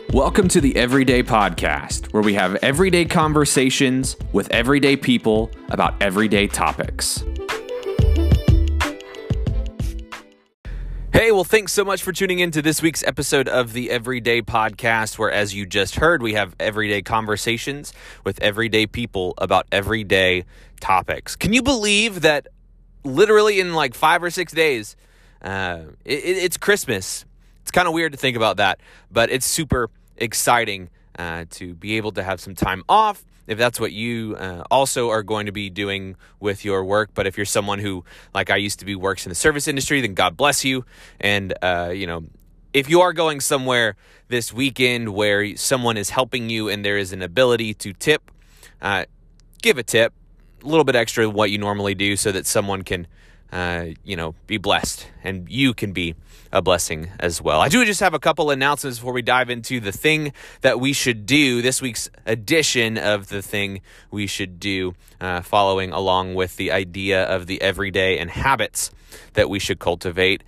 Welcome to the Everyday Podcast, where we have everyday conversations with everyday people about everyday topics. Hey, well, thanks so much for tuning in to this week's episode of the Everyday Podcast, where, as you just heard, we have everyday conversations with everyday people about everyday topics. Can you believe that literally in like 5 or 6 days, it's Christmas? It's kind of weird to think about that, but it's super exciting to be able to have some time off if that's what you also are going to be doing with your work. But if you're someone who, like I used to be, works in the service industry, then God bless you. And, if you are going somewhere this weekend where someone is helping you and there is an ability to tip, give a tip, a little bit extra than what you normally do so that someone can be blessed and you can be a blessing as well. I do just have a couple announcements before we dive into the thing that we should do, this week's edition of the thing we should do, following along with the idea of the everyday and habits that we should cultivate.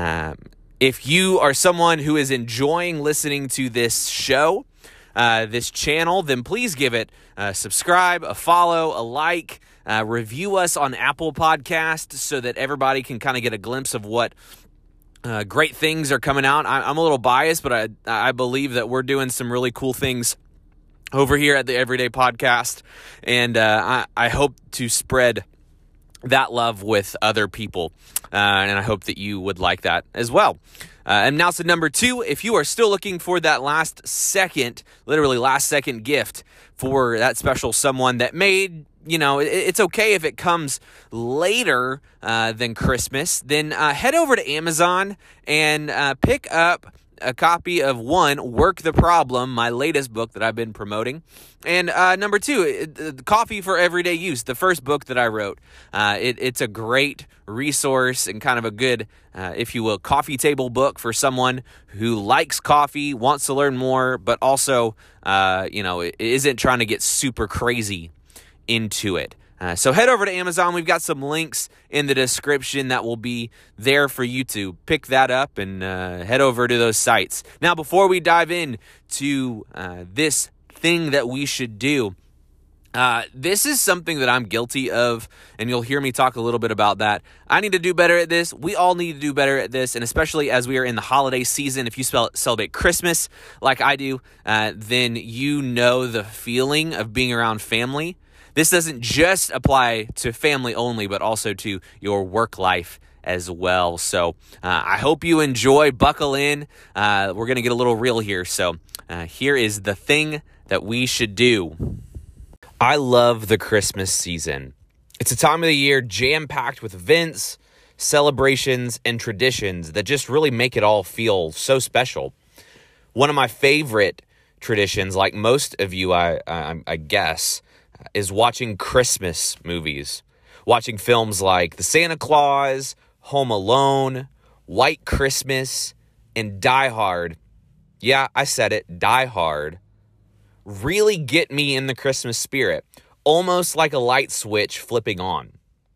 If you are someone who is enjoying listening to this show, this channel, then please give it a subscribe, a follow, a like, review us on Apple Podcasts so that everybody can kind of get a glimpse of what great things are coming out. I'm a little biased, but I believe that we're doing some really cool things over here at the Everyday Podcast, and I hope to spread that love with other people, and I hope that you would like that as well. And now to number 2, if you are still looking for that last second gift for that special someone that made, it's okay if it comes later than Christmas, then head over to Amazon and pick up a copy of Work the Problem, my latest book that I've been promoting. And number 2, Coffee for Everyday Use, the first book that I wrote. It's a great resource and kind of a good, if you will, coffee table book for someone who likes coffee, wants to learn more, but also, isn't trying to get super crazy into it. So head over to Amazon. We've got some links in the description that will be there for you to pick that up and head over to those sites. Now, before we dive in to this thing that we should do, this is something that I'm guilty of, and you'll hear me talk a little bit about that. I need to do better at this. We all need to do better at this, and especially as we are in the holiday season, if you celebrate Christmas like I do, then you know the feeling of being around family. This doesn't just apply to family only, but also to your work life as well. So I hope you enjoy. Buckle in. We're going to get a little real here. So here is the thing that we should do. I love the Christmas season. It's a time of the year jam-packed with events, celebrations, and traditions that just really make it all feel so special. One of my favorite traditions, like most of you, I guess, is watching Christmas movies. Watching films like The Santa Claus, Home Alone, White Christmas, and Die Hard. Yeah, I said it, Die Hard. Really get me in the Christmas spirit, almost like a light switch flipping on.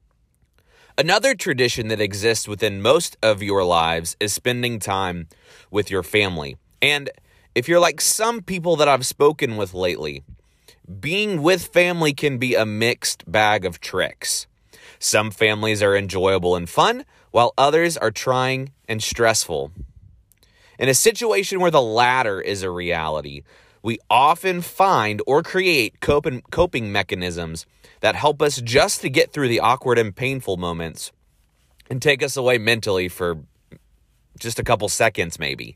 Another tradition that exists within most of your lives is spending time with your family. And if you're like some people that I've spoken with lately, being with family can be a mixed bag of tricks. Some families are enjoyable and fun, while others are trying and stressful. In a situation where the latter is a reality, we often find or create coping mechanisms that help us just to get through the awkward and painful moments and take us away mentally for just a couple seconds maybe.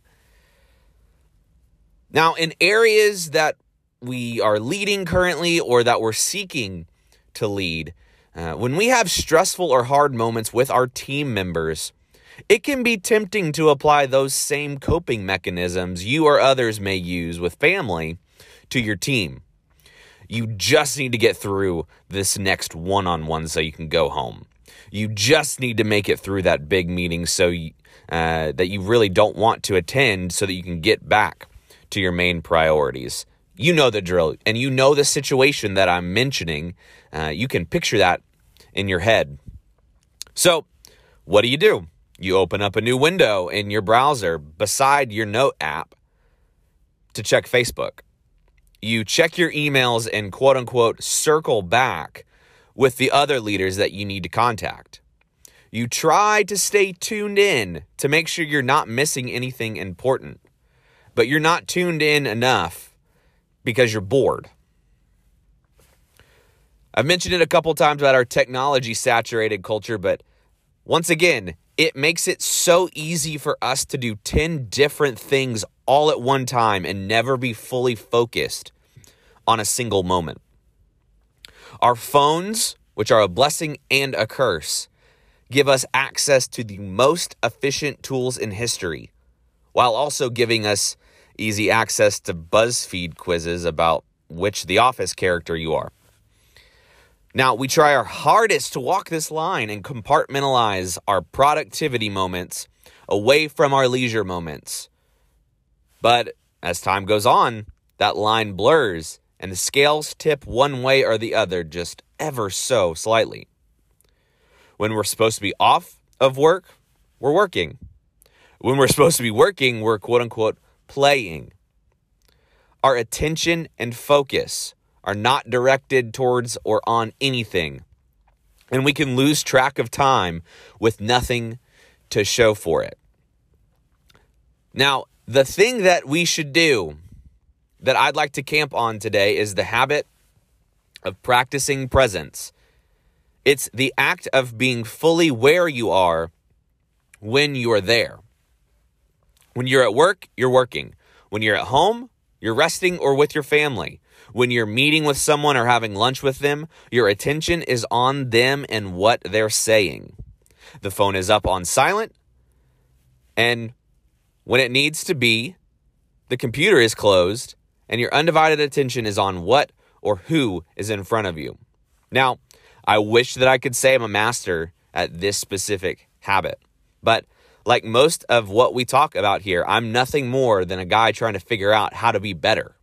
Now, in areas that we are leading currently or that we're seeking to lead, when we have stressful or hard moments with our team members, it can be tempting to apply those same coping mechanisms you or others may use with family to your team. You just need to get through this next one-on-one so you can go home. You just need to make it through that big meeting that you really don't want to attend so that you can get back to your main priorities. You know the drill, and you know the situation that I'm mentioning. You can picture that in your head. So, what do? You open up a new window in your browser beside your note app. to check Facebook. You check your emails and quote unquote circle back with the other leaders that you need to contact. You try to stay tuned in to make sure you're not missing anything important, but you're not tuned in enough because you're bored. I've mentioned it a couple times about our technology-saturated culture, but once again, it makes it so easy for us to do 10 different things all at one time and never be fully focused on a single moment. Our phones, which are a blessing and a curse, give us access to the most efficient tools in history, while also giving us easy access to BuzzFeed quizzes about which The Office character you are. Now, we try our hardest to walk this line and compartmentalize our productivity moments away from our leisure moments. But as time goes on, that line blurs and the scales tip one way or the other just ever so slightly. When we're supposed to be off of work, we're working. When we're supposed to be working, we're quote unquote playing. Our attention and focus are not directed towards or on anything. And we can lose track of time with nothing to show for it. Now, the thing that we should do that I'd like to camp on today is the habit of practicing presence. It's the act of being fully where you are when you are there. When you're at work, you're working. When you're at home, you're resting or with your family. When you're meeting with someone or having lunch with them, your attention is on them and what they're saying. The phone is up on silent, and when it needs to be, the computer is closed, and your undivided attention is on what or who is in front of you. Now, I wish that I could say I'm a master at this specific habit, but like most of what we talk about here, I'm nothing more than a guy trying to figure out how to be better.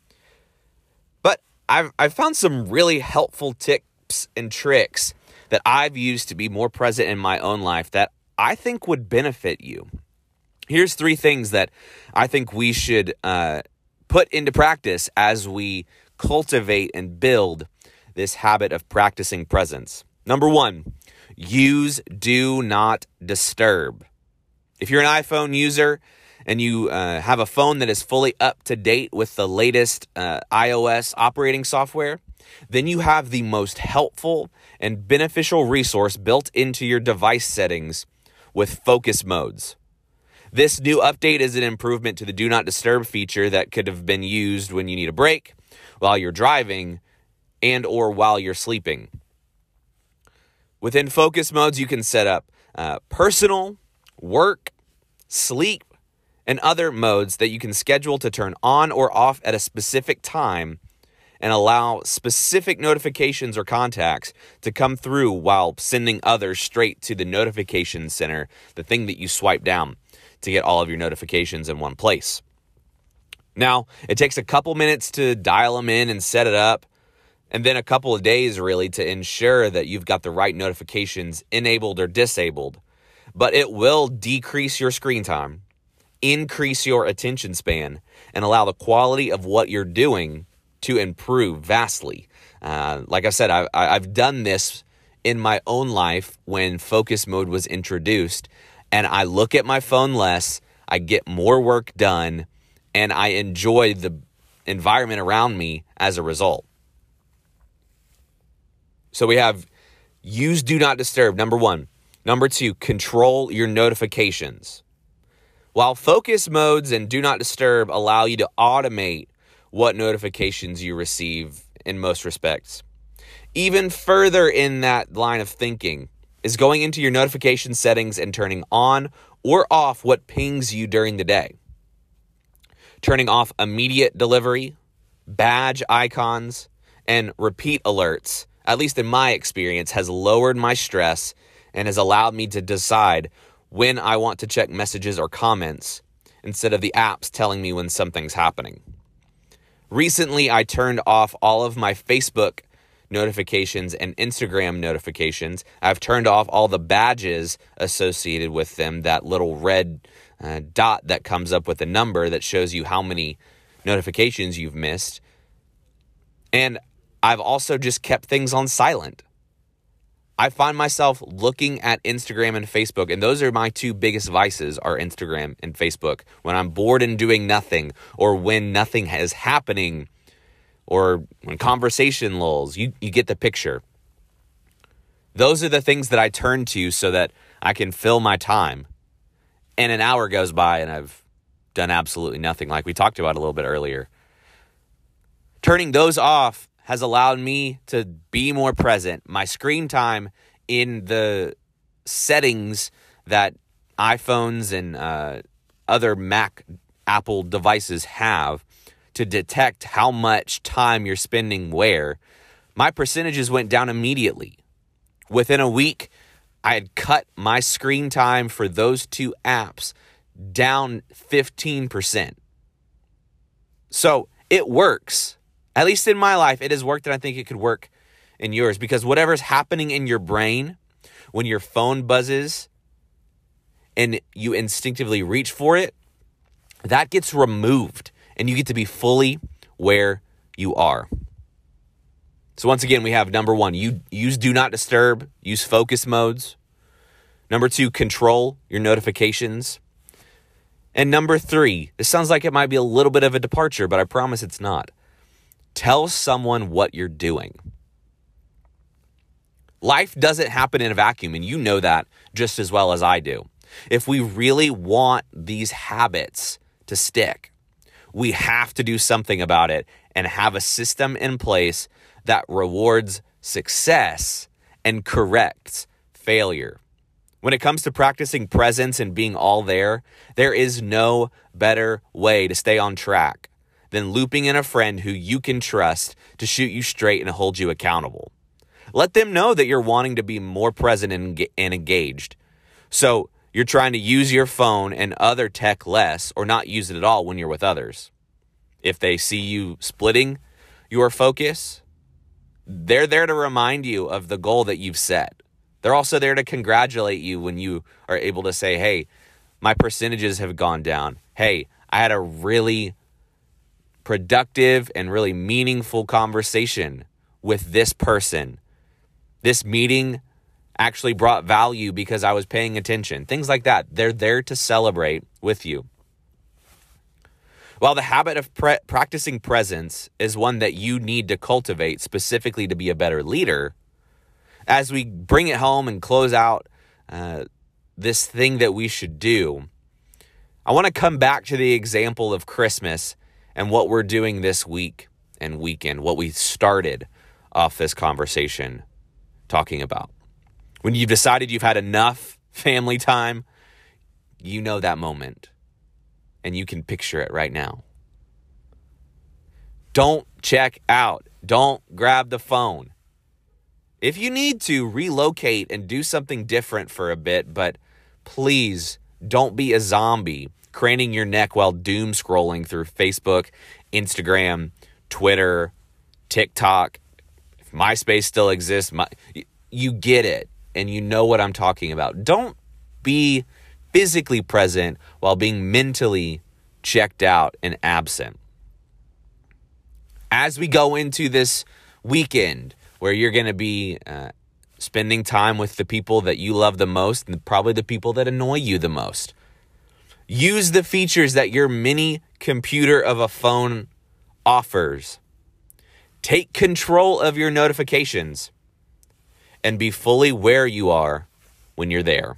I've found some really helpful tips and tricks that I've used to be more present in my own life that I think would benefit you. Here's 3 things that I think we should put into practice as we cultivate and build this habit of practicing presence. Number 1, use Do Not Disturb. If you're an iPhone user and you have a phone that is fully up to date with the latest iOS operating software, then you have the most helpful and beneficial resource built into your device settings with focus modes. This new update is an improvement to the Do Not Disturb feature that could have been used when you need a break, while you're driving, and or while you're sleeping. Within focus modes, you can set up personal, work, sleep, and other modes that you can schedule to turn on or off at a specific time and allow specific notifications or contacts to come through while sending others straight to the notification center, the thing that you swipe down to get all of your notifications in one place. Now, it takes a couple minutes to dial them in and set it up, and then a couple of days really to ensure that you've got the right notifications enabled or disabled. But it will decrease your screen time, increase your attention span, and allow the quality of what you're doing to improve vastly. Like I said, I've done this in my own life when focus mode was introduced, and I look at my phone less, I get more work done, and I enjoy the environment around me as a result. So we have use Do Not Disturb, number 1. Number 2, control your notifications. While focus modes and Do Not Disturb allow you to automate what notifications you receive in most respects, even further in that line of thinking is going into your notification settings and turning on or off what pings you during the day. Turning off immediate delivery, badge icons, and repeat alerts, at least in my experience, has lowered my stress and has allowed me to decide when I want to check messages or comments instead of the apps telling me when something's happening. Recently, I turned off all of my Facebook notifications and Instagram notifications. I've turned off all the badges associated with them, that little red dot that comes up with a number that shows you how many notifications you've missed. And I've also just kept things on silent. I find myself looking at Instagram and Facebook, and those are my two biggest vices, are Instagram and Facebook. When I'm bored and doing nothing, or when nothing is happening, or when conversation lulls, you get the picture. Those are the things that I turn to so that I can fill my time. And an hour goes by and I've done absolutely nothing, like we talked about a little bit earlier. Turning those off has allowed me to be more present. My screen time in the settings that iPhones and other Mac, Apple devices have to detect how much time you're spending where, my percentages went down immediately. Within a week, I had cut my screen time for those two apps down 15%. So it works. At least in my life, it has worked, and I think it could work in yours, because whatever's happening in your brain when your phone buzzes and you instinctively reach for it, that gets removed, and you get to be fully where you are. So once again, we have number one, you use do not disturb, use focus modes. Number two, control your notifications. And number three, this sounds like it might be a little bit of a departure, but I promise it's not. Tell someone what you're doing. Life doesn't happen in a vacuum, and you know that just as well as I do. If we really want these habits to stick, we have to do something about it and have a system in place that rewards success and corrects failure. When it comes to practicing presence and being all there is no better way to stay on track than looping in a friend who you can trust to shoot you straight and hold you accountable. Let them know that you're wanting to be more present and engaged. So you're trying to use your phone and other tech less, or not use it at all when you're with others. If they see you splitting your focus, they're there to remind you of the goal that you've set. They're also there to congratulate you when you are able to say, hey, my percentages have gone down. Hey, I had a really productive and really meaningful conversation with this person. This meeting actually brought value because I was paying attention. Things like that. They're there to celebrate with you. While the habit of practicing presence is one that you need to cultivate specifically to be a better leader, as we bring it home and close out this thing that we should do, I want to come back to the example of Christmas and what we're doing this week and weekend, what we started off this conversation talking about. When you've decided you've had enough family time, you know that moment, and you can picture it right now. Don't check out. Don't grab the phone. If you need to, relocate and do something different for a bit, but please don't be a zombie craning your neck while doom scrolling through Facebook, Instagram, Twitter, TikTok. If MySpace still exists, you get it, and you know what I'm talking about. Don't be physically present while being mentally checked out and absent. As we go into this weekend, where you're going to be spending time with the people that you love the most and probably the people that annoy you the most, use the features that your mini computer of a phone offers. Take control of your notifications and be fully where you are when you're there.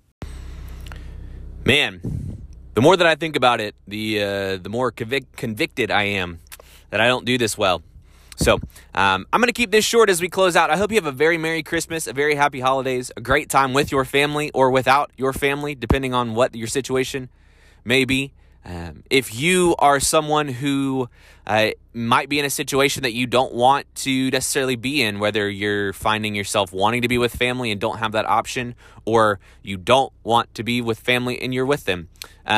Man, the more that I think about it, the more convicted I am that I don't do this well. So I'm going to keep this short as we close out. I hope you have a very Merry Christmas, a very happy holidays, a great time with your family or without your family, depending on what your situation may be. If you are someone who might be in a situation that you don't want to necessarily be in, whether you're finding yourself wanting to be with family and don't have that option, or you don't want to be with family and you're with them,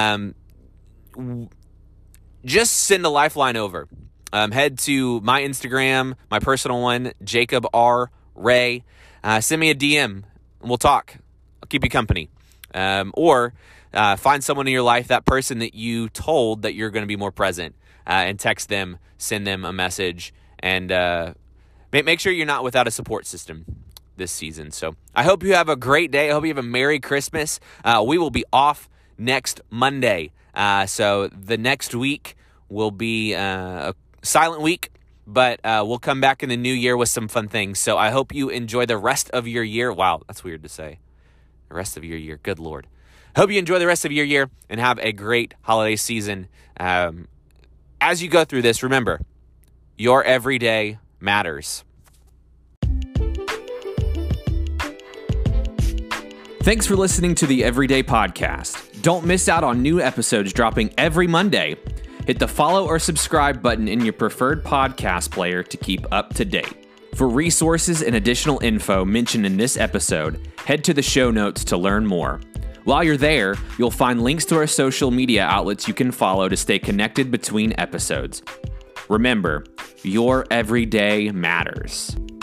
just send a lifeline over. Head to my Instagram, my personal one, Jacob R. Ray. Send me a DM and we'll talk. I'll keep you company. Or find someone in your life, that person that you told that you're going to be more present. and text them, send them a message, and make sure you're not without a support system this season. So I hope you have a great day. I hope you have a Merry Christmas. We will be off next Monday. So the next week will be a silent week, but we'll come back in the new year with some fun things. So I hope you enjoy the rest of your year. Wow, that's weird to say. The rest of your year. Good Lord. Hope you enjoy the rest of your year and have a great holiday season. As you go through this, remember, your everyday matters. Thanks for listening to the Everyday Podcast. Don't miss out on new episodes dropping every Monday. Hit the follow or subscribe button in your preferred podcast player to keep up to date. For resources and additional info mentioned in this episode, head to the show notes to learn more. While you're there, you'll find links to our social media outlets you can follow to stay connected between episodes. Remember, your everyday matters.